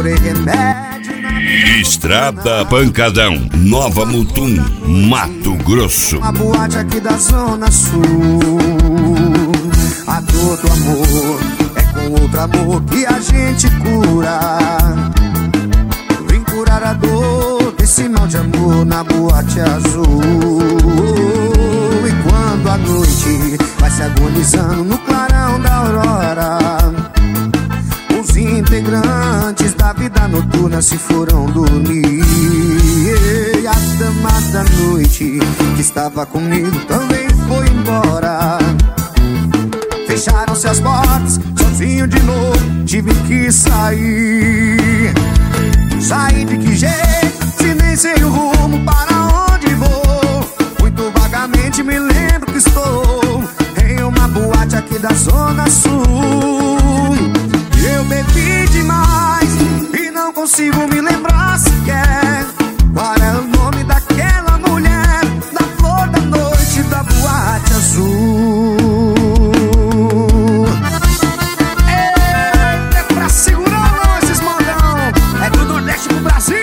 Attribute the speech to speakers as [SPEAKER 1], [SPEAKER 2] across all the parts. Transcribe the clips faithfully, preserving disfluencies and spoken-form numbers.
[SPEAKER 1] procurei remédio.
[SPEAKER 2] Estrada Pancadão, Nova Mutum, Mato Grosso.
[SPEAKER 1] Uma boate aqui da Zona Sul. A dor do amor é com outro amor que a gente cura. Vem curar a dor desse mal de amor na boate azul. E quando a noite vai se agonizando no clarão da aurora, os integrantes da vida noturna se foram dormir. E a dama da noite que estava comigo também foi embora. Fecharam-se as portas, sozinho de novo tive que sair. Sair de que jeito, se nem sei o rumo para onde vou. Muito vagamente me lembro que estou em uma boate aqui da Zona Sul. Eu bebi demais e não consigo me lembrar sequer qual é o nome daquela mulher da flor da noite da boate azul. É, é pra segurar não esses mandão, é do Nordeste pro Brasil.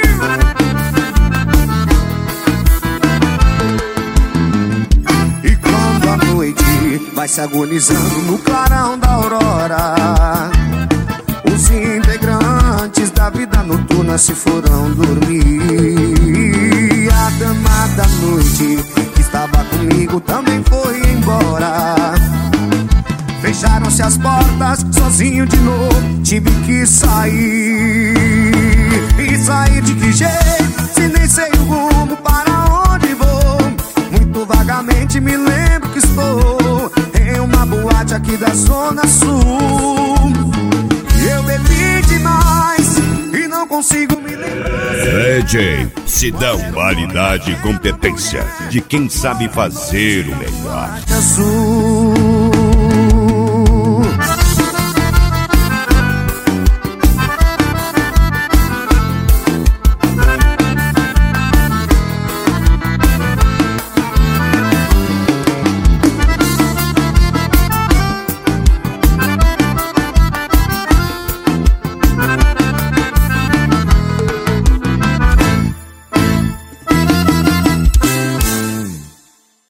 [SPEAKER 1] E quando a noite vai se agonizando no clarão da aurora, os integrantes da vida noturna se foram dormir. A dama da noite que estava comigo também foi embora. Fecharam-se as portas, sozinho de novo tive que sair. E sair de que jeito, se nem sei o rumo para onde vou. Muito vagamente me lembro que estou em uma boate aqui da Zona Sul. Eu bebi demais e não consigo me lembrar.
[SPEAKER 2] D J Sidão, qualidade e competência de quem sabe fazer o melhor.
[SPEAKER 1] Azul.